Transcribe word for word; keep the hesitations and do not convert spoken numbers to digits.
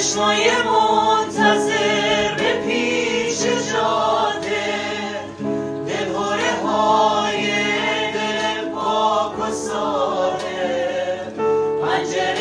چشمای منتظر به پیش جاده، دلهوره های دل پاک و ساده، پنجره